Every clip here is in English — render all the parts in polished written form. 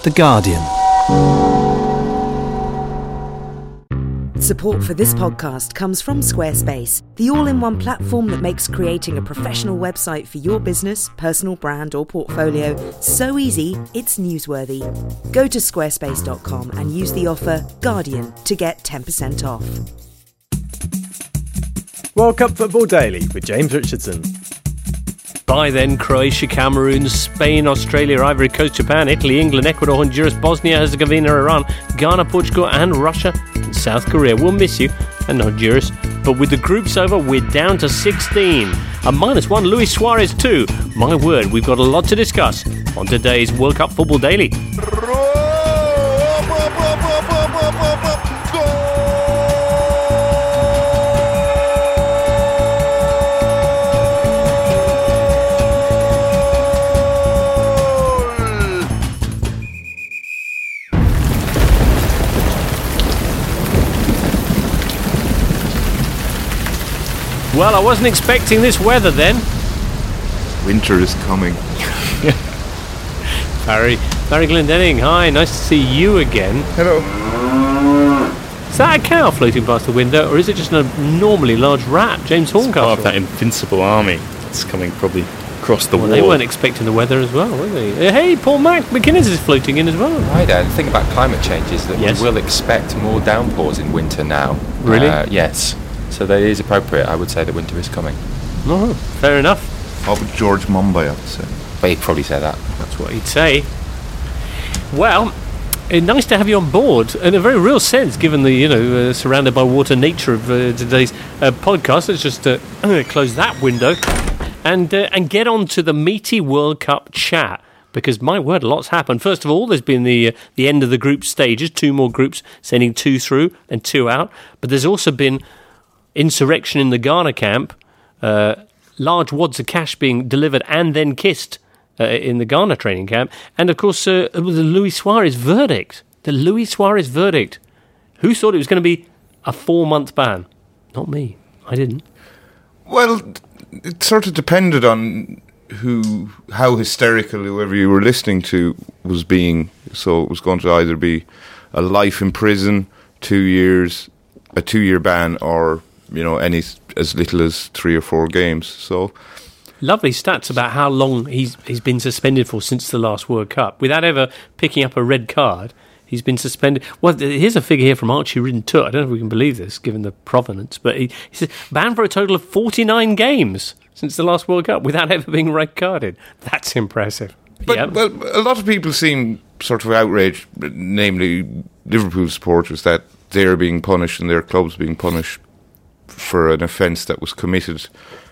The Guardian. Support for this podcast comes from Squarespace, the all-in-one platform that makes creating a professional website for your business, personal brand or portfolio so easy it's newsworthy. Go to squarespace.com and use the offer Guardian to get 10% off. World Cup Football Daily with James Richardson. By then, Croatia, Cameroon, Spain, Australia, Ivory Coast, Japan, Italy, England, Ecuador, Honduras, Bosnia, Herzegovina, Iran, Ghana, Portugal and Russia and South Korea. We'll miss you, and Honduras. But with the groups over, we're down to 16. A -1, Luis Suarez 2. My word, we've got a lot to discuss on today's World Cup Football Daily. Well, I wasn't expecting this weather then. Winter is coming. Barry Glendenning, hi, nice to see you again. Hello. Is that a cow floating past the window, or is it just an abnormally large rat, James Horncastle? Part of that invincible army that's coming probably across the wall. They weren't expecting the weather as well, were they? Hey, Paul McInnes is floating in as well. Hi there. The thing about climate change is that we will expect more downpours in winter now. Really? Yes. So that is appropriate. I would say that winter is coming. Oh, fair enough. What would George Mumbai have to say? But he'd probably say that. That's what he'd say. Well, nice to have you on board in a very real sense, given the surrounded by water nature of today's podcast. Let's just close that window and get on to the meaty World Cup chat. Because, my word, a lot's happened. First of all, there's been the end of the group stages. 2 more groups sending 2 through and 2 out. But there's also been insurrection in the Ghana camp, large wads of cash being delivered and then kissed in the Ghana training camp, and of course the Luis Suarez verdict. The Luis Suarez verdict. Who thought it was going to be a 4-month ban? Not me. I didn't. Well, it sort of depended on how hysterical whoever you were listening to was being. So it was going to either be a life in prison, 2 years, a 2-year ban, or any as little as 3 or 4 games. So lovely stats about how long he's been suspended for since the last World Cup, without ever picking up a red card. He's been suspended. Well, here's a figure here from Archie Ridden-Toote. I don't know if we can believe this, given the provenance, but he says banned for a total of 49 games since the last World Cup without ever being red carded. That's impressive. But well, a lot of people seem sort of outraged, namely Liverpool supporters, that they're being punished and their club's being punished for an offence that was committed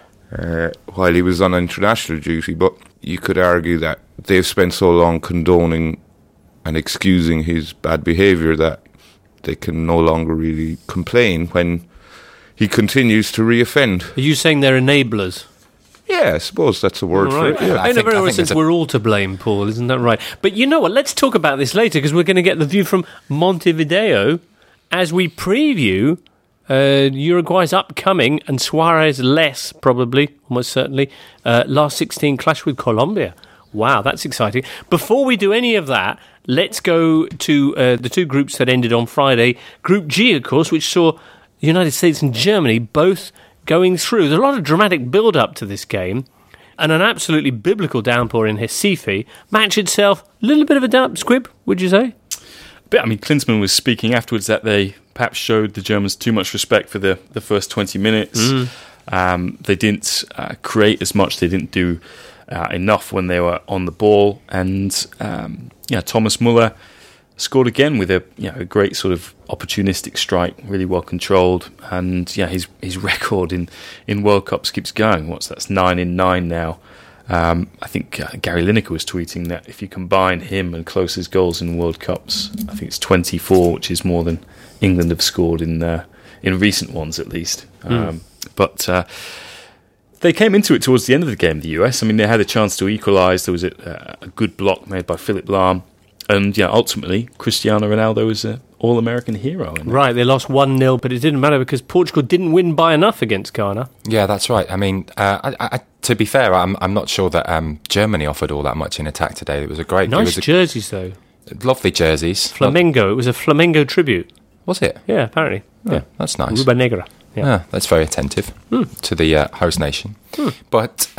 while he was on international duty. But you could argue that they've spent so long condoning and excusing his bad behaviour that they can no longer really complain when he continues to reoffend. Are you saying they're enablers? Yeah, I suppose that's a word for it. Yeah. In a very sense, we're all to blame, Paul, isn't that right? But you know what, let's talk about this later, because we're going to get the view from Montevideo as we preview Uruguay's upcoming, and Suarez less, probably, almost certainly, last 16 clash with Colombia. Wow, that's exciting. Before we do any of that, let's go to the 2 groups that ended on Friday. Group G, of course, which saw the United States and Germany both going through. There's a lot of dramatic build-up to this game, and an absolutely biblical downpour in Recife. Match itself, a little bit of a damp squib, would you say? But, Klinsmann was speaking afterwards that they perhaps showed the Germans too much respect for the first 20 minutes. They didn't create as much. They didn't do enough when they were on the ball. And Thomas Muller scored again with a great sort of opportunistic strike, really well controlled. And his record in World Cups keeps going. That's 9 in 9 now. I think Gary Lineker was tweeting that if you combine him and Klose's goals in World Cups, I think it's 24, which is more than England have scored in recent ones, at least. But they came into it towards the end of the game, the US. They had a chance to equalise. There was a good block made by Philip Lahm. And ultimately, Cristiano Ronaldo was an all-American hero. Right, they lost 1-0, but it didn't matter because Portugal didn't win by enough against Ghana. Yeah, that's right. To be fair, I'm not sure that Germany offered all that much in attack today. It was a great... Nice jerseys, though. Lovely jerseys. Flamengo. It was a Flamengo tribute. Was it? Yeah, apparently. Yeah, that's nice. Ruba Negra. Yeah, that's very attentive to the host nation. But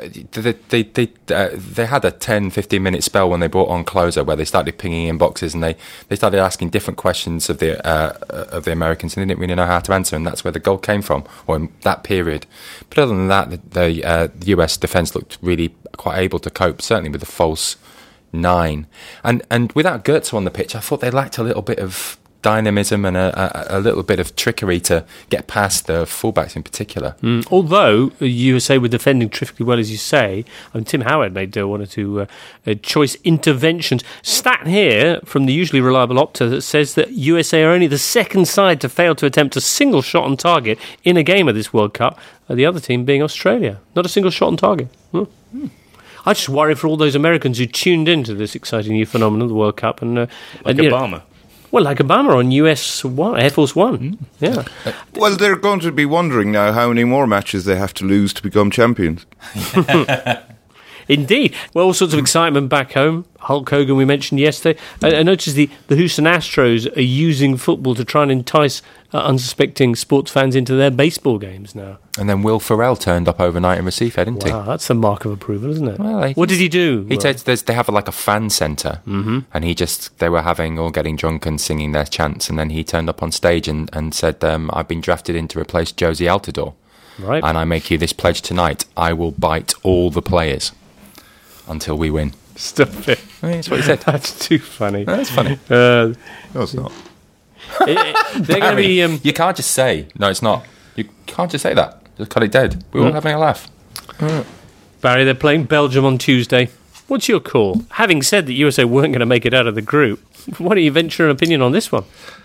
they had a 10-15 minute spell when they brought on Closer, where they started pinging in boxes and they started asking different questions of the Americans, and they didn't really know how to answer, and that's where the goal came from, or in that period. But other than that, the US defence looked really quite able to cope, certainly with the false 9. And without Goetze on the pitch, I thought they lacked a little bit of dynamism and a little bit of trickery to get past the fullbacks in particular. Although USA were defending terrifically well, as you say, and Tim Howard made one or two choice interventions. Stat here from the usually reliable Opta that says that USA are only the second side to fail to attempt a single shot on target in a game of this World Cup, the other team being Australia. Not a single shot on target. I just worry for all those Americans who tuned into this exciting new phenomenon, the World Cup. And Obama. Well, like Obama on US One, Air Force One. Yeah. Well, they're going to be wondering now how many more matches they have to lose to become champions. Indeed. Well, all sorts of excitement back home. Hulk Hogan, we mentioned yesterday. I noticed the Houston Astros are using football to try and entice unsuspecting sports fans into their baseball games now. And then Will Ferrell turned up overnight in Recife, didn't he? Wow, that's a mark of approval, isn't it? Well, what did he do? He said they have like a fan centre, and they were all getting drunk and singing their chants, and then he turned up on stage and said, I've been drafted in to replace Josie Altidore. Right. And I make you this pledge tonight, I will bite all the players until we win. Stop it. That's what he said. That's too funny. That's funny. No, it's not. They're going to be... You can't just say, no, it's not. You can't just say that. Just cut it dead. We're all having a laugh. Barry, they're playing Belgium on Tuesday. What's your call? Having said that USA weren't going to make it out of the group, why don't you venture an opinion on this one?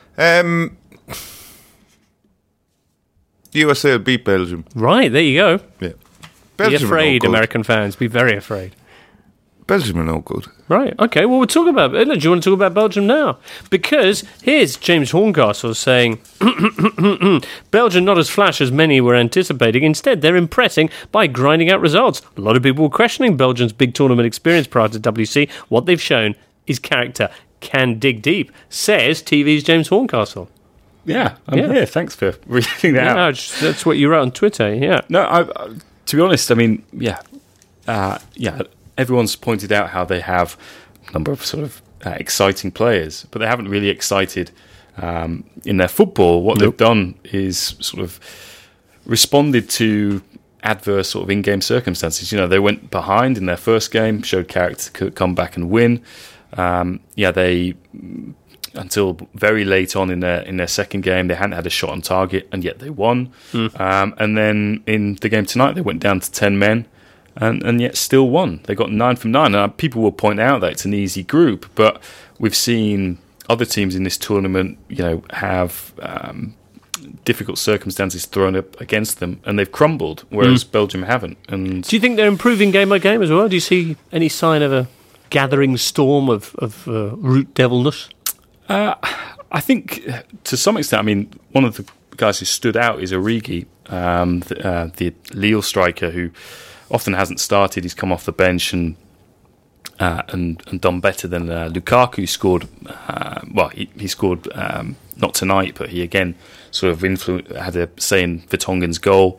USA will beat Belgium. Right, there you go. Yeah. Be afraid, American fans. Be very afraid. Belgium are no good. Right, okay, well, we'll talk about it. Do you want to talk about Belgium now? Because here's James Horncastle saying, Belgium not as flash as many were anticipating. Instead, they're impressing by grinding out results. A lot of people were questioning Belgium's big tournament experience prior to WC. What they've shown is character can dig deep, says TV's James Horncastle. Yeah, I'm here. Thanks for reading that out. That's what you wrote on Twitter, yeah. No, to be honest, I mean, everyone's pointed out how they have a number of sort of exciting players, but they haven't really excited in their football. What they've done is sort of responded to adverse sort of in-game circumstances. You know, they went behind in their first game, showed character to come back and win. They until very late on in their second game, they hadn't had a shot on target, and yet they won. And then in the game tonight, they went down to 10 men. And yet still won. They got 9 from 9. Now, people will point out that it's an easy group, but we've seen other teams in this tournament, have difficult circumstances thrown up against them, and they've crumbled, whereas Belgium haven't. And do you think they're improving game by game as well? Do you see any sign of a gathering storm of root devilness? I think to some extent. I mean, one of the guys who stood out is Origi, the Lille striker who often hasn't started. He's come off the bench and done better than Lukaku scored. He scored not tonight, but he again sort of had a say in Vertonghen's goal.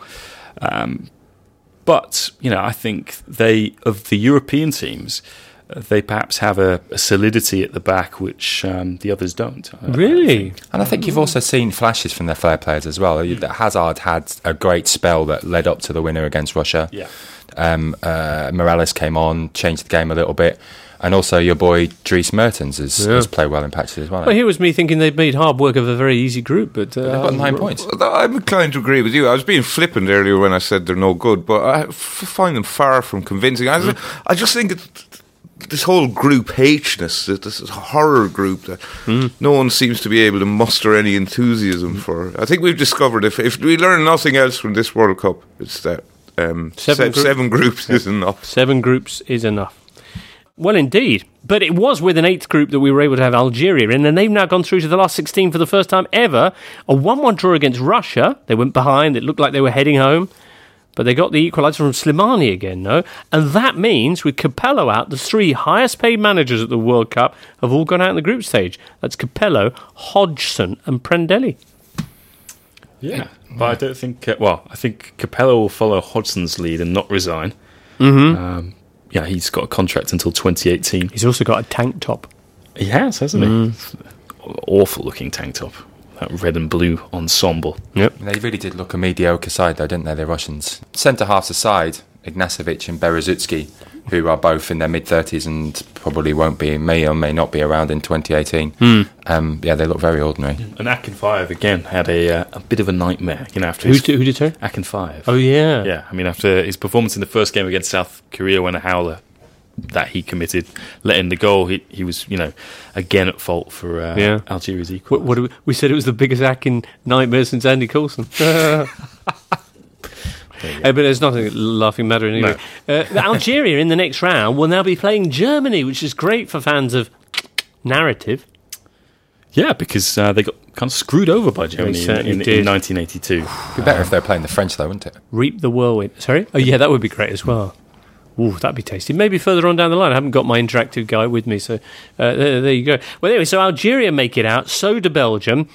But I think of the European teams, they perhaps have a solidity at the back which the others don't. Really? And I think you've also seen flashes from their flair players as well. Hazard had a great spell that led up to the winner against Russia. Yeah. Morales came on, changed the game a little bit. And also your boy Dries Mertens has played well in patches as well. Well, here was me thinking they'd made hard work of a very easy group, but they've got 9 points. I'm inclined to agree with you. I was being flippant earlier when I said they're no good, but I find them far from convincing. I just think this whole group H-ness, this horror group that no one seems to be able to muster any enthusiasm for. I think we've discovered if we learn nothing else from this World Cup, it's that seven groups is enough. 7 groups is enough. Well, indeed. But it was with an 8th group that we were able to have Algeria in, and they've now gone through to the last 16 for the first time ever. A 1-1 draw against Russia. They went behind. It looked like they were heading home. But they got the equaliser from Slimani again, no? And that means, with Capello out, the 3 highest-paid managers at the World Cup have all gone out in the group stage. That's Capello, Hodgson and Prandelli. Yeah, but I don't think... I think Capello will follow Hodgson's lead and not resign. Mm-hmm. He's got a contract until 2018. He's also got a tank top. He has, hasn't he? Awful-looking tank top. That red and blue ensemble. Yep. They really did look a mediocre side, though, didn't they, the Russians? Centre-halves aside, Ignacevic and Berezutsky, who are both in their mid-30s and probably may or may not be around in 2018. They look very ordinary. And Akinfeev, again, had a bit of a nightmare. After who did sorry? Akinfeev. Oh, yeah. Yeah, after his performance in the first game against South Korea when a howler that he committed, let in the goal, he was, again at fault for Algeria's equal. What we said it was the biggest Akin nightmare since Andy Coulson. But there's nothing laughing matter anyway. No. Algeria in the next round will now be playing Germany, which is great for fans of narrative. Yeah, because they got kind of screwed over by Germany in 1982. It'd be better if they were playing the French, though, wouldn't it? Reap the whirlwind. Sorry? Oh, yeah, that would be great as well. Ooh, that'd be tasty. Maybe further on down the line. I haven't got my interactive guide with me, so there you go. Well, anyway, so Algeria make it out. So do Belgium.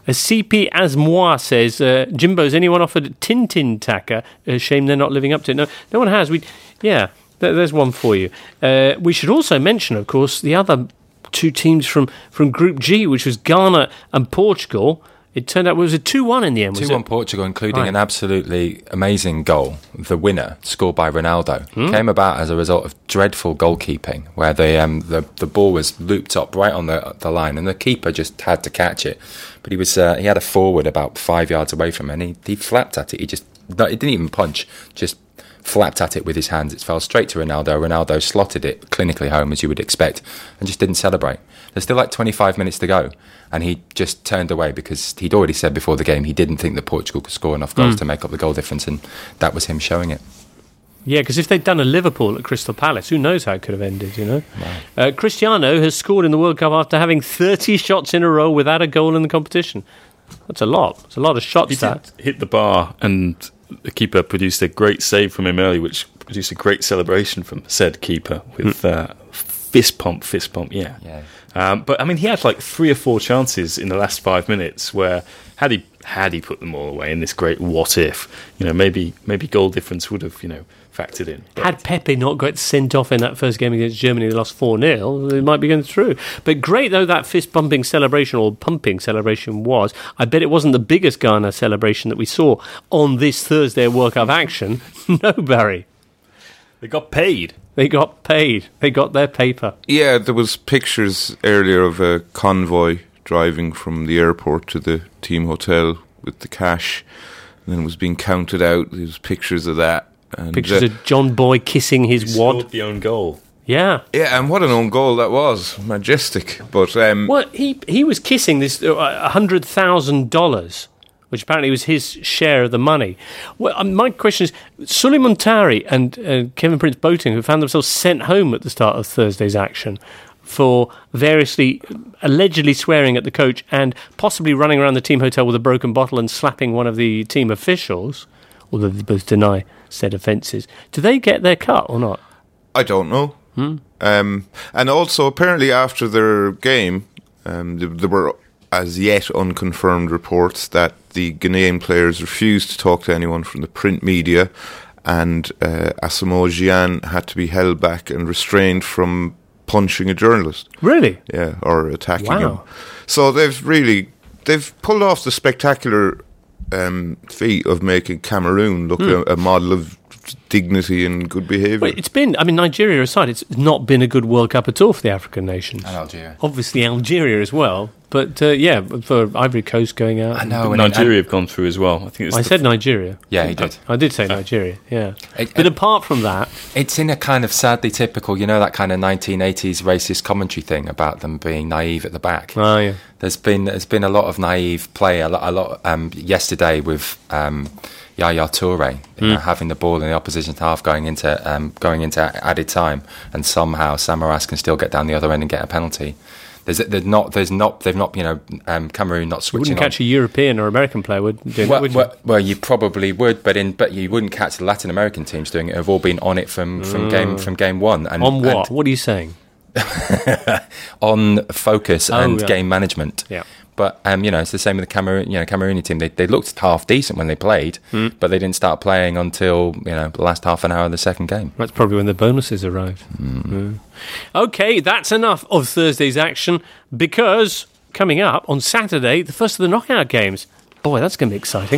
CP Asmoir says, Jimbo's anyone offered Tintin Taka? Shame they're not living up to it. No one has. There's one for you. We should also mention, of course, the other 2 teams from Group G, which was Ghana and Portugal. It turned out it was a 2-1 in the end. 2-1 Portugal, including an absolutely amazing goal. The winner, scored by Ronaldo, came about as a result of dreadful goalkeeping, where the ball was looped up right on the line, and the keeper just had to catch it. But he had a forward about 5 yards away from him, and he flapped at it. He didn't even punch, just flapped at it with his hands. It fell straight to Ronaldo. Ronaldo slotted it clinically home, as you would expect, and just didn't celebrate. There's still 25 minutes to go, and he just turned away because he'd already said before the game he didn't think that Portugal could score enough goals to make up the goal difference, and that was him showing it. Yeah, because if they'd done a Liverpool at Crystal Palace, who knows how it could have ended, Right. Cristiano has scored in the World Cup after having 30 shots in a row without a goal in the competition. That's a lot. It's a lot of shots. He hit the bar, and the keeper produced a great save from him early, which produced a great celebration from said keeper with fist pump, yeah. But he had 3 or 4 chances in the last 5 minutes where had he put them all away in this great what if, maybe goal difference would have factored in. But had Pepe not got sent off in that first game against Germany, they lost 4-0, they might be going through. But great though that fist-pumping celebration or pumping celebration was, I bet it wasn't the biggest Ghana celebration that we saw on this Thursday World Cup action. No, Barry. They got paid. They got paid. They got their paper. Yeah, there was pictures earlier of a convoy driving from the airport to the team hotel with the cash, and then it was being counted out. There was pictures of that. And pictures of John Boy kissing his wad. Scored the own goal. Yeah. Yeah, and what an own goal that was. Majestic. But he was kissing this $100,000, which apparently was his share of the money. Well, my question is, Suleiman Tari and Kevin Prince Boateng, who found themselves sent home at the start of Thursday's action for allegedly swearing at the coach and possibly running around the team hotel with a broken bottle and slapping one of the team officials, although they both deny said offences. Do they get their cut or not? I don't know. And also, apparently after their game, there were as yet unconfirmed reports that the Ghanaian players refused to talk to anyone from the print media, and Asamoah Gyan had to be held back and restrained from punching a journalist. Really? Yeah, or attacking him. So they've pulled off the spectacular feat of making Cameroon look a model of dignity and good behaviour. Well, it's been, Nigeria aside, it's not been a good World Cup at all for the African nations. And Algeria. Obviously Algeria as well, but for Ivory Coast going out. I know. Nigeria have gone through as well. I said Nigeria. Yeah, he did. I did say Nigeria, yeah. But apart from that... It's in a kind of sadly typical, that kind of 1980s racist commentary thing about them being naive at the back. Oh, yeah. There's been a lot of naive play, a lot yesterday with... Yaya Toure having the ball in the opposition half going into added time, and somehow Samaras can still get down the other end and get a penalty. They've not, Cameroon not You switching wouldn't on. catch a European or American player, would you? Well, you probably would, but you wouldn't catch the Latin American teams doing it. Have all been on it from game one. And, On what? What are you saying? on focus and yeah. game management. Yeah. But it's the same with the Cameroonian team. They looked half decent when they played, but they didn't start playing until the last half an hour of the second game. That's probably when the bonuses arrived. Okay, that's enough of Thursday's action, because coming up on Saturday, the first of the knockout games. Boy, that's going to be exciting.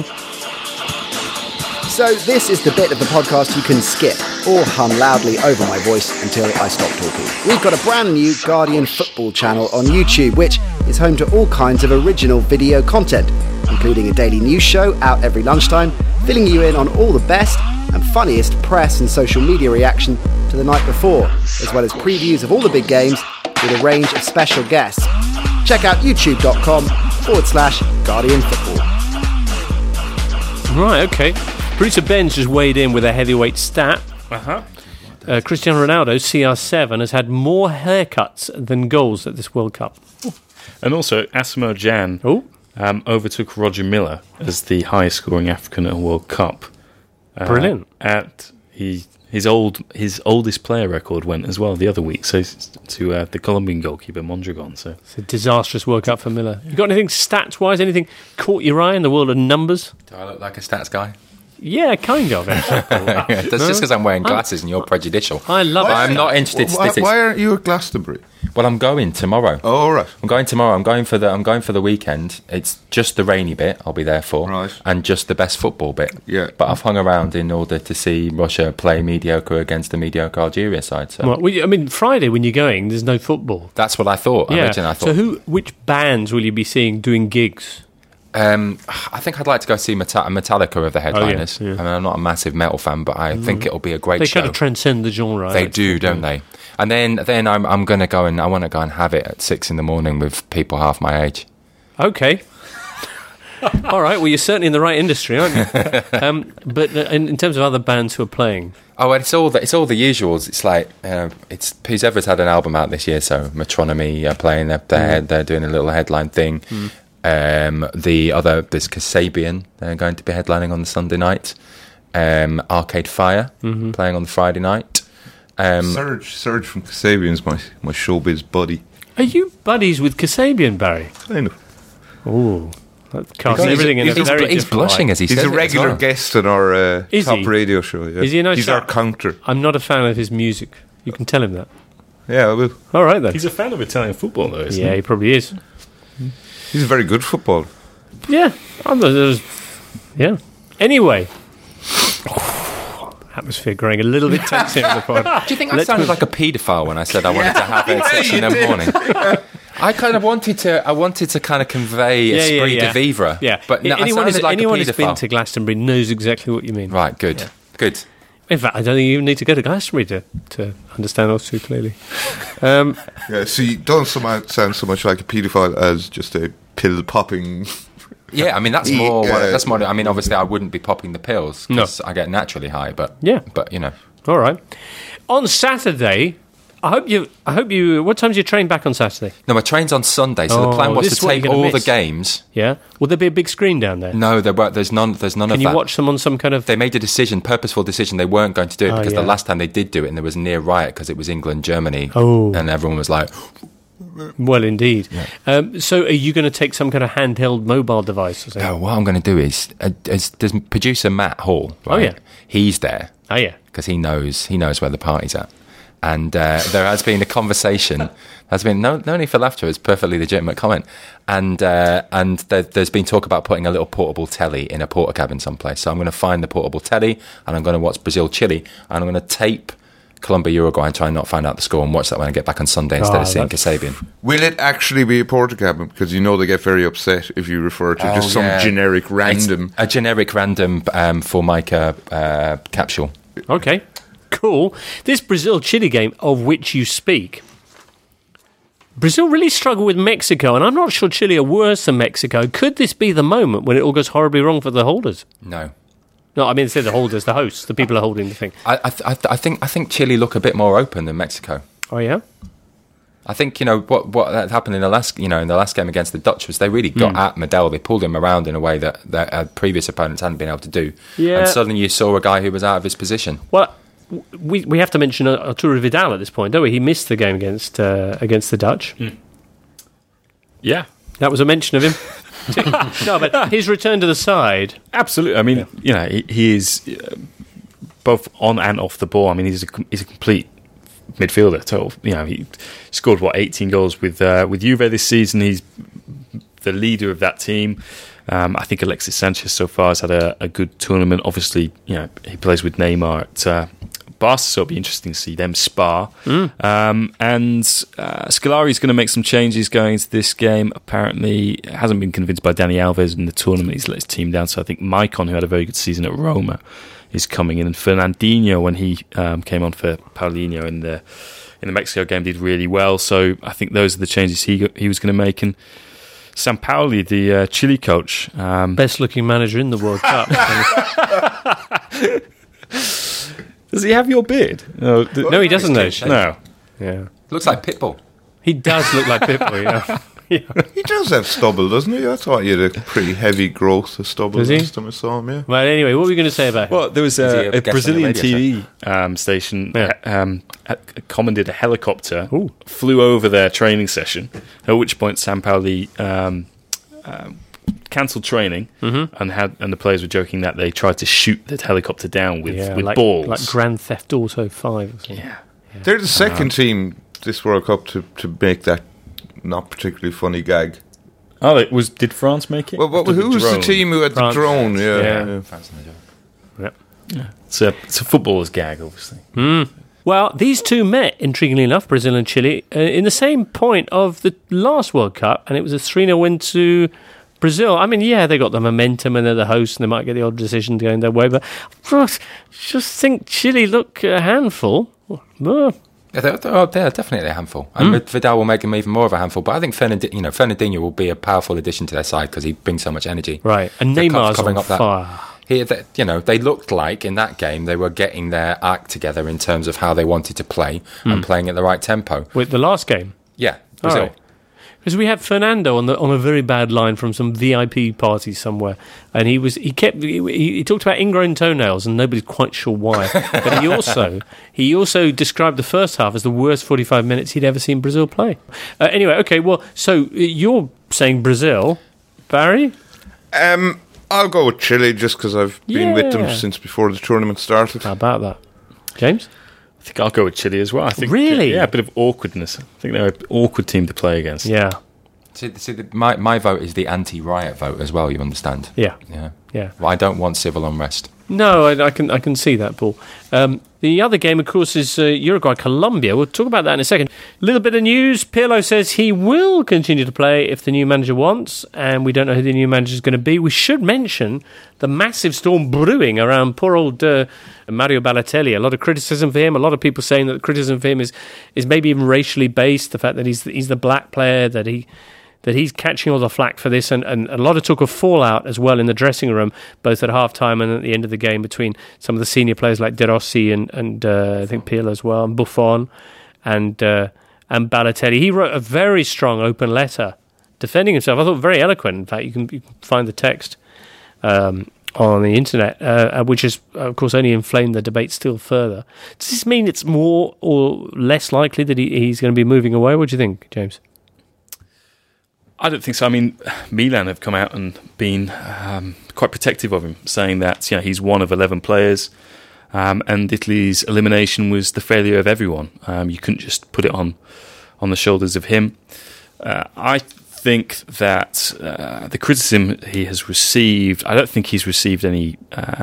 So this is the bit of the podcast you can skip or hum loudly over my voice until I stop talking. We've got a brand new Guardian football channel on YouTube, which is home to all kinds of original video content, including a daily news show out every lunchtime, filling you in on all the best and funniest press and social media reaction to the night before, as well as previews of all the big games with a range of special guests. Check out youtube.com/Guardian Football. Right, okay. Producer Ben's just weighed in with a heavyweight stat. Cristiano Ronaldo, CR7, has had more haircuts than goals at this World Cup. And also, Asamoah Gyan overtook Roger Miller as the highest scoring African at a World Cup. Brilliant. His oldest player record went as well the other week, so to the Colombian goalkeeper Mondragon. So It's a disastrous World Cup for Miller. You got anything stats-wise? Anything caught your eye in the world of numbers? Do I look like a stats guy? Yeah, kind of, actually. That's just because I'm wearing glasses and you're prejudicial. I love it. I'm not interested in statistics. Why aren't you at Glastonbury? Well, I'm going tomorrow. Oh, all right. I'm going tomorrow. I'm going for the weekend. It's just the rainy bit I'll be there for, Right. and just the best football bit. Yeah. But I've hung around in order to see Russia play mediocre against the mediocre Algeria side. So Well, I mean, Friday when you're going, there's no football. that's what I thought. Originally, I thought. So which bands will you be seeing doing gigs? I think I'd like to go see Metallica of the headliners. yeah. I mean, I'm not a massive metal fan, but I think it'll be a great They show. kind of transcend the genre. They do, don't they? And then I'm going to go and I want to go and have it at 6 a.m. with people half my age. Okay. All right. Well, you're certainly in the right industry, aren't you? But in terms of other bands who are playing, Oh, and it's all the usuals. It's like it's whoever's had an album out this year. So Metronomy are playing. They're doing a little headline thing. There's Kasabian. They're going to be headlining on the Sunday night. Arcade Fire playing on the Friday night. Serge from Kasabian's my showbiz buddy. are you buddies with Kasabian, Barry? Kind of. Oh, that casts everything in a very He's different blushing light. as he He's says a it as regular well. guest on our Is top he? radio show. Yeah. Is he a nice He's chap? our counter. I'm not a fan of his music. You can tell him that. Yeah, I will. All right then. he's a fan of Italian football, though, isn't Yeah, he probably is. He's a very good footballer. Yeah. Yeah. Anyway. Atmosphere growing a little bit tense here in the pod. Do you think I sounded like a paedophile when I said I wanted to have it at 6 in the morning? I kind of wanted to kind of convey esprit de vivre. Yeah. But no, anyone I sounded like a who's been paedophile. to Glastonbury knows exactly what you mean. Right, good. Good. In fact, I don't think you even need to go to Glastonbury to understand those too clearly. Yeah, so you don't sound so much like a paedophile as just a pill popping. Yeah, I mean that's more. That's more. I mean, obviously, I wouldn't be popping the pills because No. I get naturally high. But Yeah. but you know, All right. On Saturday, I hope you. What time's your train back on Saturday? no, my train's on Sunday, so the plan was this to is what take you're gonna all the miss. games. Yeah. Will there be a big screen down there? No, there's none. There's none Can of you that. watch them on some kind of? They made a purposeful decision. They weren't going to do it because yeah. the last time they did do it, and there was a near riot because it was England, Germany, Oh. and everyone was like, Well, indeed. So, are you going to take some kind of handheld mobile device or something? "Oh, what I'm going to do is there's producer Matt Hall. Right? Oh, yeah. He's there Oh yeah. because he knows where the party's at." And there has been a conversation. There's been no need for laughter. It's a perfectly legitimate comment. And there's been talk about putting a little portable telly in a porta cabin someplace. So I'm going to find the portable telly, and I'm going to watch Brazil-Chile, and I'm going to tape Colombia-Uruguay and try and not find out the score and watch that when I get back on Sunday instead of seeing Kasabian. Will it actually be a porta cabin? Because you know they get very upset if you refer to just some generic random. It's a generic random Formica capsule. Okay. Cool. This Brazil-Chile game of which you speak. Brazil really struggle with Mexico, and I'm not sure Chile are worse than Mexico. Could this be the moment when it all goes horribly wrong for the holders? No. No, I mean, instead of the holders, the hosts, the people are holding the thing. I think Chile look a bit more open than Mexico. Oh, yeah? I think what happened in the last game against the Dutch was they really got at Medel. They pulled him around in a way that previous opponents hadn't been able to do. Yeah. And suddenly you saw a guy who was out of his position. Well, we have to mention Arturo Vidal at this point, don't we? He missed the game against the Dutch. Yeah. That was a mention of him. No, but his return to the side. Absolutely. I mean, he is both on and off the ball. I mean, he's a complete midfielder. Total. He scored 18 goals with Juve this season. He's the leader of that team. I think Alexis Sanchez so far has had a good tournament. Obviously, he plays with Neymar at Barca, so it'll be interesting to see them spar. And Scolari's going to make some changes going into this game. Apparently, hasn't been convinced by Dani Alves in the tournament. He's let his team down. So I think Maicon, who had a very good season at Roma, is coming in. And Fernandinho, when he came on for Paulinho in the Mexico game, did really well. So I think those are the changes he was going to make. And Sampaoli, the Chile coach, best looking manager in the World Cup. Does he have your beard? No, he doesn't. No. Yeah. Looks like Pitbull. He does look like Pitbull. Yeah. He does have stubble, doesn't he? I thought he had a pretty heavy growth of stubble last time I saw him. Yeah. Well, anyway, what were we going to say about him? Well, there was a Brazilian TV station commandeered a helicopter, flew over their training session. At which point, Sampaoli cancelled training, and the players were joking that they tried to shoot the helicopter down with balls, like Grand Theft Auto 5. Or something. Yeah. They're the second team this World Cup to make that not particularly funny gag. Oh, did France make it? Well, who was the team who had France. the drone? Yeah. France and the Yep. Yeah. It's a footballer's gag, obviously. Well, these two met, intriguingly enough, Brazil and Chile, in the same point of the last World Cup, and it was a 3-0 win to Brazil. I mean, they got the momentum and they're the hosts and they might get the odd decision going their way, but I just think Chile look a handful. They're definitely a handful. And Vidal will make them even more of a handful. But I think Fernandinho will be a powerful addition to their side because he brings so much energy. Right, and Neymar's on fire. They looked like in that game they were getting their act together in terms of how they wanted to play and playing at the right tempo. With the last game? Yeah, Brazil. Because we had Fernando on a very bad line from some VIP party somewhere, and he talked about ingrown toenails, and nobody's quite sure why. But he also described the first half as the worst 45 minutes he'd ever seen Brazil play. Anyway, okay, well, so you're saying Brazil, Barry? I'll go with Chile just because I've been with them since before the tournament started. How about that, James? I think I'll go with Chile as well. I think really, a bit of awkwardness. I think they're an awkward team to play against. Yeah. See, my vote is the anti-riot vote as well. You understand? Yeah. Well, I don't want civil unrest. No, I can see that, Paul. The other game, of course, is Uruguay-Colombia. We'll talk about that in a second. A little bit of news. Pirlo says he will continue to play if the new manager wants, and we don't know who the new manager is going to be. We should mention the massive storm brewing around poor old Mario Balotelli. A lot of criticism for him. A lot of people saying that the criticism for him is maybe even racially based. The fact that he's the black player, that he's catching all the flack for this, and a lot of talk of fallout as well in the dressing room, both at half-time and at the end of the game between some of the senior players like De Rossi and I think Pirlo as well, and Buffon and Balotelli. He wrote a very strong open letter defending himself. I thought very eloquent. In fact, you can find the text on the internet, which has, of course, only inflamed the debate still further. Does this mean it's more or less likely that he's going to be moving away? What do you think, James? I don't think so. I mean, Milan have come out and been quite protective of him, saying that he's one of 11 players, and Italy's elimination was the failure of everyone. You couldn't just put it on the shoulders of him. I think that the criticism he has received, I don't think he's received any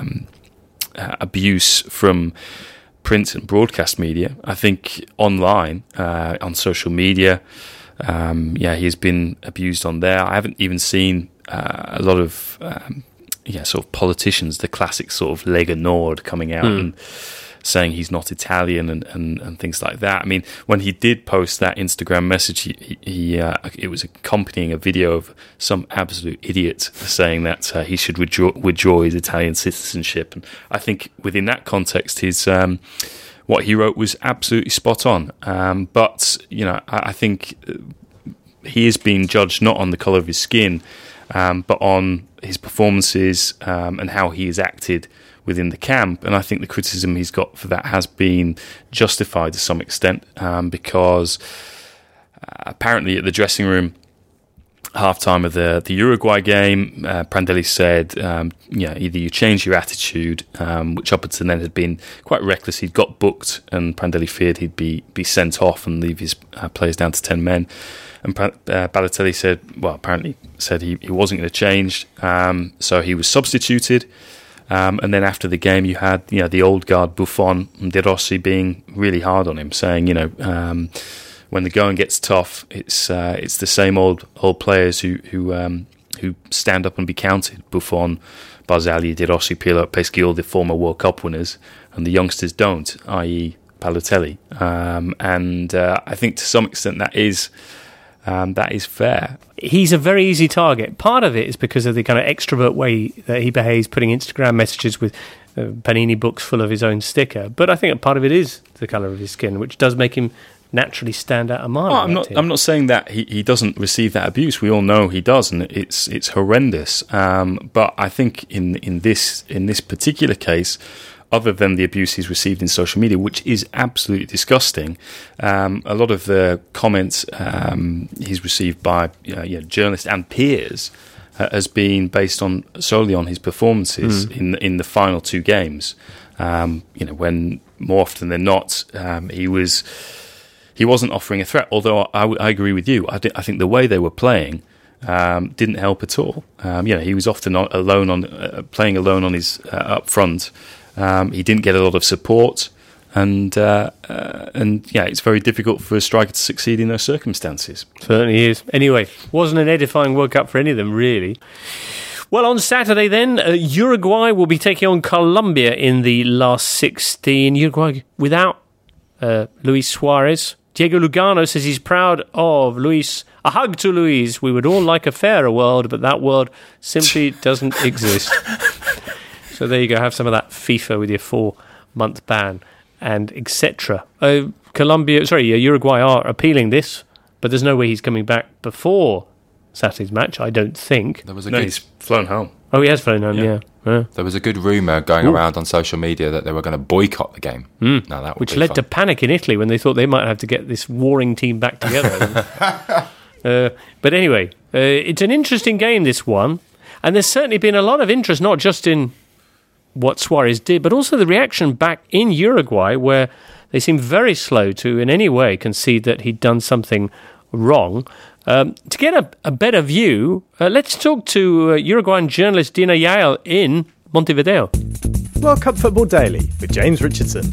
abuse from print and broadcast media. I think online, on social media, he has been abused on there. I haven't even seen a lot of sort of politicians, the classic sort of Lega Nord, coming out and saying he's not Italian and things like that. I mean, when he did post that Instagram message, he it was accompanying a video of some absolute idiot saying that he should withdraw his Italian citizenship. And I think within that context, his what he wrote was absolutely spot on. But I think he is being judged not on the colour of his skin, but on his performances and how he has acted within the camp. And I think the criticism he's got for that has been justified to some extent, because apparently at the dressing room half-time of the Uruguay game, Prandelli said, either you change your attitude, which up until then had been quite reckless. He'd got booked, and Prandelli feared he'd be sent off and leave his players down to 10 men. And Balotelli said, apparently said he wasn't going to change, so he was substituted. And then after the game, you had the old guard Buffon and De Rossi being really hard on him, saying, when the going gets tough, it's the same old players who stand up and be counted. Buffon, Barzagli, De Rossi, Pirlo, Pesci, all the former World Cup winners, and the youngsters don't, i.e. Balotelli. And I think to some extent that is fair. He's a very easy target. Part of it is because of the kind of extrovert way that he behaves, putting Instagram messages with Panini books full of his own sticker. But I think a part of it is the colour of his skin, which does make him naturally stand out a mile. I'm not saying that he doesn't receive that abuse. We all know he does, and it's horrendous. But I think in this particular case, other than the abuse he's received in social media, which is absolutely disgusting, a lot of the comments he's received by journalists and peers has been based solely on his performances in the final two games. When more often than not he wasn't offering a threat. Although I agree with you, I think the way they were playing didn't help at all. He was often playing alone on his up front. He didn't get a lot of support, and it's very difficult for a striker to succeed in those circumstances. Certainly is. Anyway, wasn't an edifying World Cup for any of them, really. Well, on Saturday then, Uruguay will be taking on Colombia in the last 16. Uruguay without Luis Suarez. Diego Lugano says he's proud of Luis. A hug to Luis. We would all like a fairer world, but that world simply doesn't exist. So there you go. Have some of that FIFA with your 4-month ban and etc. Uruguay are appealing this, but there's no way he's coming back before Saturday's match, I don't think. He's flown home. Oh, he has flown home, yeah. There was a good rumour going around on social media that they were going to boycott the game. Which led to panic in Italy when they thought they might have to get this warring team back together. But anyway, it's an interesting game, this one. And there's certainly been a lot of interest, not just in what Suarez did, but also the reaction back in Uruguay, where they seemed very slow to in any way concede that he'd done something wrong. To get a better view, let's talk to Uruguayan journalist Dina Yael in Montevideo. World Cup Football Daily with James Richardson.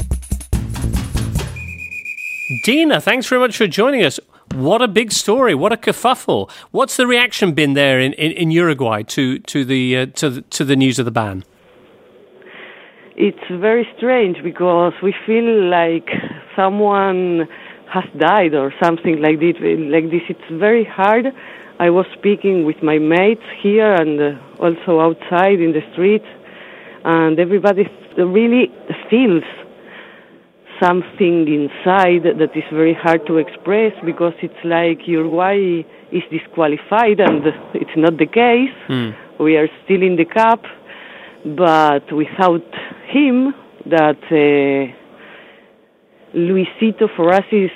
Dina, thanks very much for joining us. What a big story! What a kerfuffle! What's the reaction been there in Uruguay to the news of the ban? It's very strange because we feel like someone has died or something like this. It's very hard. I was speaking with my mates here and also outside in the street, and everybody really feels something inside that is very hard to express, because it's like Uruguay is disqualified, and it's not the case. We are still in the cup, but without him, that Luisito for us is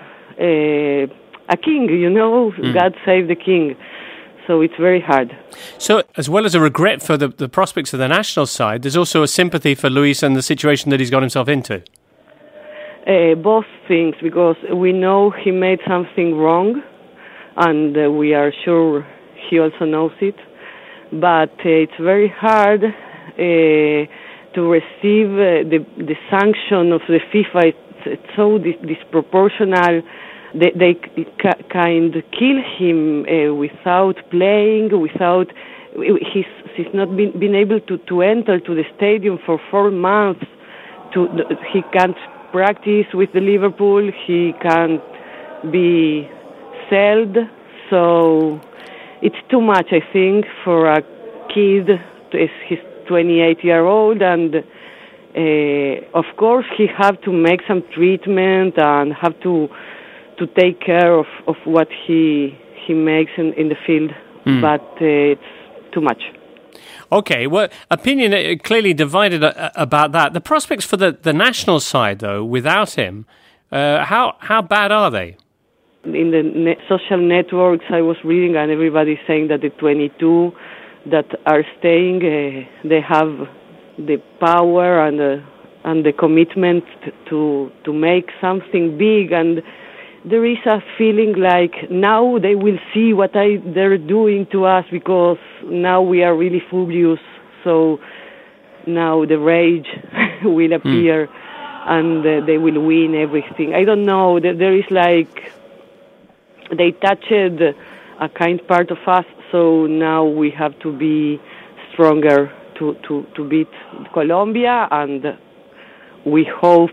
a king, God save the king. So it's very hard. So as well as a regret for the prospects of the national side, there's also a sympathy for Luis and the situation that he's got himself into. Both things, because we know he made something wrong, and we are sure he also knows it. But it's very hard to receive the sanction of the FIFA. It's so disproportional. They kind of kill him without playing, he's not been able to enter to the stadium for 4 months. He can't practice with the Liverpool. He can't be sold. So it's too much, I think, for a kid. He's 28-year-old, and Of course, he have to make some treatment and have to take care of what he makes in the field, but it's too much. Okay, well, opinion clearly divided about that. The prospects for the national side, though, without him, how bad are they? In the social networks, I was reading, and everybody's saying that the 22 that are staying, they have the power and the commitment to make something big, and there is a feeling like now they will see what they're doing to us, because now we are really furious. So now the rage will appear, and they will win everything. I don't know. There is like they touched a kind part of us. So now we have to be stronger to beat Colombia, and we hope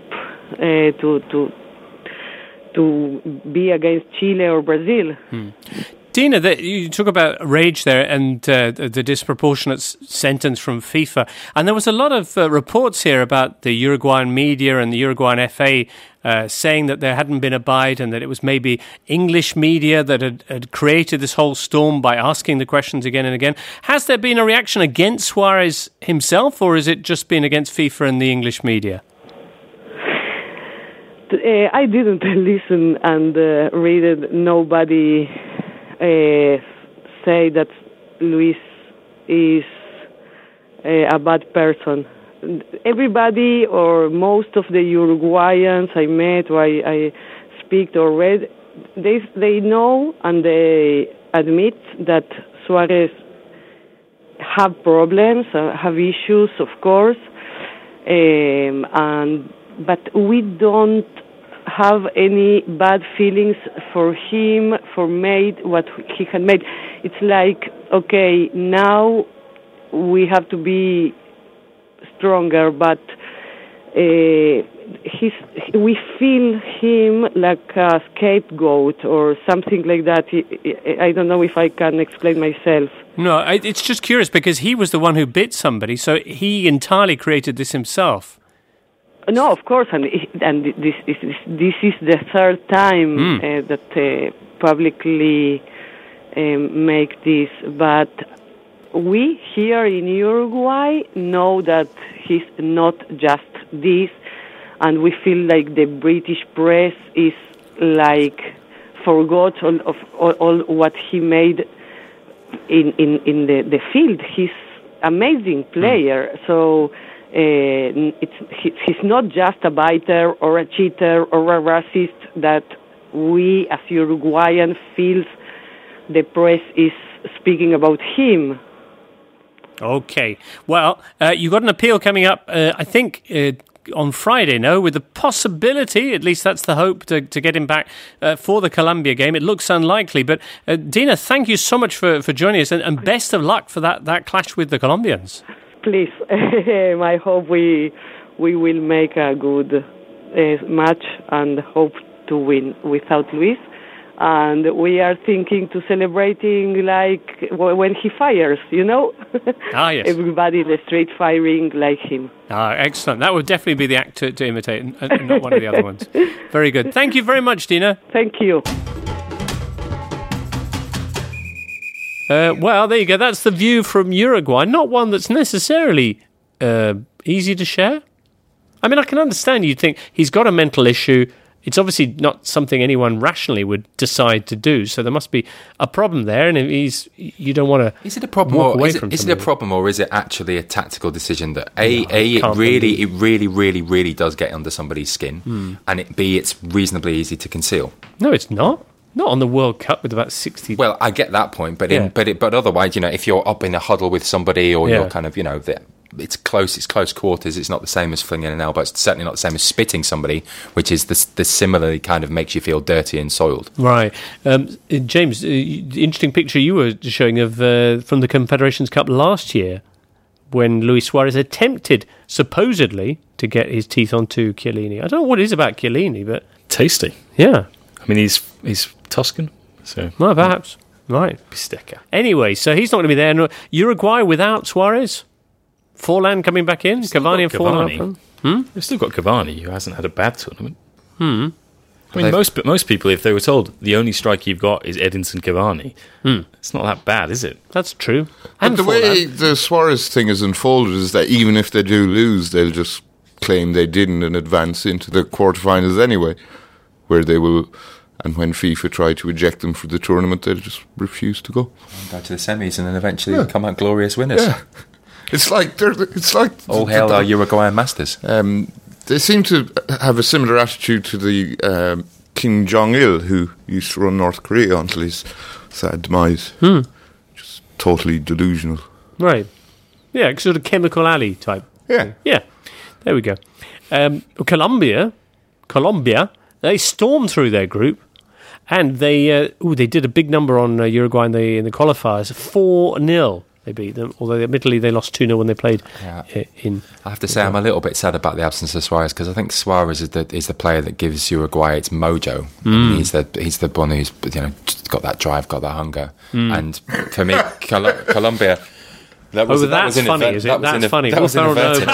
to be against Chile or Brazil. Dina, you talk about rage there and the disproportionate sentence from FIFA. And there was a lot of reports here about the Uruguayan media and the Uruguayan FA saying that there hadn't been a bite and that it was maybe English media that had created this whole storm by asking the questions again and again. Has there been a reaction against Suarez himself, or is it just been against FIFA and the English media? I didn't listen and read it. Nobody say that Luis is a bad person. Everybody, or most of the Uruguayans I met or I speak or read, they know and they admit that Suarez have problems, have issues, of course, but we don't have any bad feelings for him for made what he had made. It's like, okay, now we have to be stronger, but we feel him like a scapegoat or something like that. I don't know if I can explain myself. No, it's just curious because he was the one who bit somebody, so he entirely created this himself. No, of course, and this is the third time that publicly make this. But we here in Uruguay know that he's not just this, and we feel like the British press is like forgot all what he made in the field. He's amazing player, so. He's not just a biter or a cheater or a racist that we as Uruguayan feels the press is speaking about him. Okay. Well, you got an appeal coming up, I think, on Friday, no? With the possibility, at least that's the hope, to get him back for the Colombia game. It looks unlikely. But, Dina, thank you so much for joining us, and best of luck for that clash with the Colombians. Please, I hope we will make a good match and hope to win without Luis. And we are thinking to celebrating like when he fires, you know? Ah, yes. Everybody in the street firing like him. Ah, excellent. That would definitely be the act to imitate, and not one of the other ones. Very good. Thank you very much, Dina. Thank you. Well, there you go. That's the view from Uruguay. Not one that's necessarily easy to share. I mean, I can understand you'd think he's got a mental issue. It's obviously not something anyone rationally would decide to do. So there must be a problem there, and you don't want to. Is it a problem, or is it a problem, or is it actually a tactical decision that it really does get under somebody's skin, and B, it's reasonably easy to conceal? No, it's not. Not on the World Cup with about 60. Well, I get that point, but but otherwise, if you're up in a huddle with somebody, or you're kind of, it's close quarters. It's not the same as flinging an elbow. It's certainly not the same as spitting somebody, which is the similarly kind of makes you feel dirty and soiled. Right, James. The interesting picture you were showing of from the Confederations Cup last year, when Luis Suarez attempted supposedly to get his teeth onto Chiellini. I don't know what it is about Chiellini, but tasty. Yeah. I mean, he's Tuscan, so... Well, perhaps. Right. Bistecca. Anyway, so he's not going to be there. Uruguay without Suarez? Forlan coming back in? Cavani and Forlan? They've still got Cavani, who hasn't had a bad tournament. I mean, most people, if they were told the only striker you've got is Edinson Cavani, it's not that bad, is it? That's true. But And the for way that- the Suarez thing is unfolded is that even if they do lose, they'll just claim they didn't and advance into the quarterfinals anyway, where they will. And when FIFA try to eject them from the tournament, they'll just refuse to go. Go to the semis and then eventually come out glorious winners. Yeah, it's like All hail our Uruguayan masters. They seem to have a similar attitude to the Kim Jong-il, who used to run North Korea until his sad demise. Just totally delusional. Right. Yeah, sort of Chemical Alley type. Yeah. Yeah. There we go. Colombia, they stormed through their group, and they did a big number on Uruguay in the qualifiers. 4-0 they beat them, although admittedly they lost 2-0 when they played in... I have to say, I'm a little bit sad about the absence of Suarez, because I think Suarez is the player that gives Uruguay its mojo. He's the one who's just got that drive, got that hunger. And for me, Colombia... That's funny, is it? That's funny. That was inverted.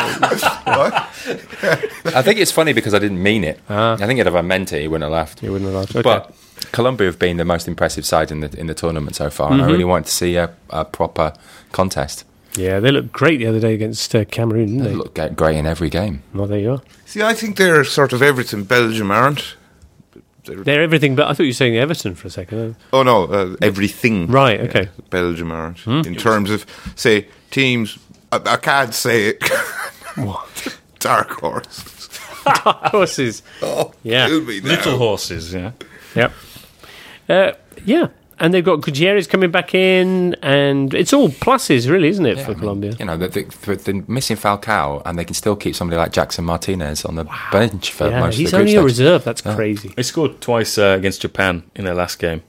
What? I think it's funny because I didn't mean it. I think if I meant it, he wouldn't have laughed. He wouldn't have laughed. Okay. But Colombia have been the most impressive side in the tournament so far, and I really want to see a proper contest. Yeah, they looked great the other day against Cameroon, didn't They they? look great in every game. Well, there you are. See, I think they're sort of everything Belgium aren't. They're everything, but I thought you were saying Everton for a second. Oh no, everything. Right, okay. Belgium aren't. In terms of, say, teams, I can't say it. What? Dark horse. Horses. Oh, Yeah. kill me now. Little horses, yeah. Yep. Yeah, and they've got Gutierrez coming back in, and it's all pluses, really, isn't it, for Colombia? They're missing Falcao, and they can still keep somebody like Jackson Martinez on the bench for Yeah, most he's of the group only a stage. reserve. That's crazy. They scored twice against Japan in their last game.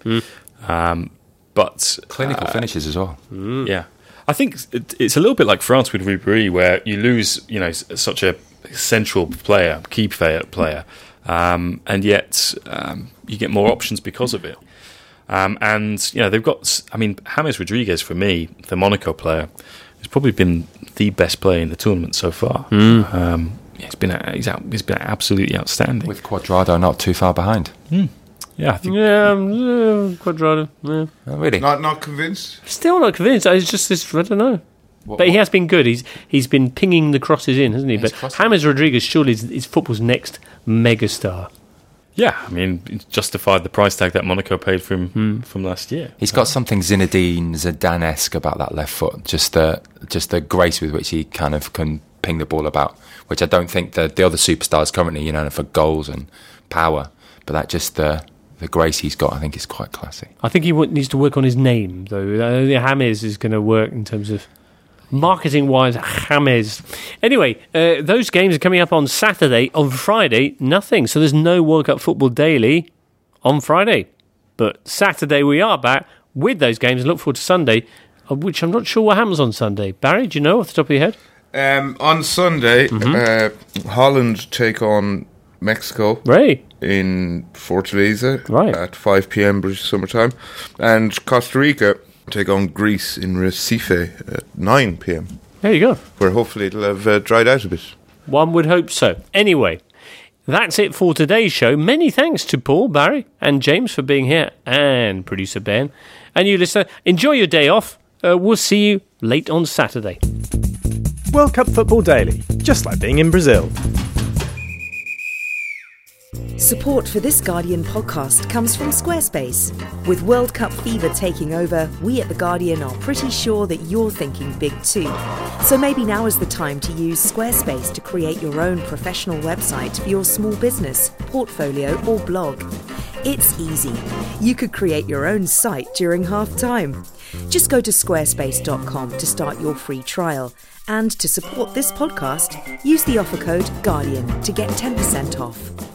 But Clinical finishes as well. yeah, I think it's a little bit like France with Ribéry, where you lose, such a central player, key player, and yet you get more options because of it. And they've got. I mean, James Rodriguez, for me, the Monaco player, has probably been the best player in the tournament so far. He's been absolutely outstanding. With Cuadrado not too far behind. Yeah, I think Cuadrado. Yeah. Oh, really? Not convinced. Still not convinced. It's just this. I don't know. But he has been good. He's been pinging the crosses in, hasn't he? But James Rodriguez surely is football's next megastar. Yeah, I mean, it's justified the price tag that Monaco paid for him from last year. He's got something Zinedine Zidane-esque about that left foot. Just the grace with which he kind of can ping the ball about, which I don't think the other superstars currently, for goals and power. But that just the grace he's got, I think, is quite classy. I think he needs to work on his name, though. James is going to work in terms of marketing-wise. James. Anyway, those games are coming up on Saturday. On Friday, nothing. So there's no World Cup Football Daily on Friday. But Saturday we are back with those games and look forward to Sunday, which I'm not sure what happens on Sunday. Barry, do you know off the top of your head? On Sunday, Holland take on Mexico. Right. In Fortaleza Right. at 5 p.m. British Summer Time, and Costa Rica take on Greece in Recife at 9 p.m. There you go. where hopefully it'll have dried out a bit. One would hope so. Anyway, that's it for today's show. Many thanks to Paul, Barry and James for being here, and producer Ben. And you listener, enjoy your day off. We'll see you late on Saturday. World Cup Football Daily, just like being in Brazil. Support for this Guardian podcast comes from Squarespace. With World Cup fever taking over, we at The Guardian are pretty sure that you're thinking big too. So maybe now is the time to use Squarespace to create your own professional website for your small business, portfolio or blog. It's easy. You could create your own site during half time. Just go to squarespace.com to start your free trial. And to support this podcast, use the offer code GUARDIAN to get 10% off.